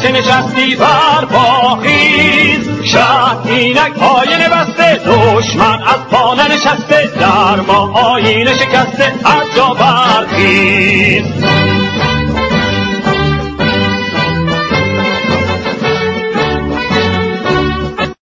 که نشستی بر پاخیز، شهر اینک آینه بسته، دشمن از پا ننشسته، در ما آینه شکسته، از جا برخیز.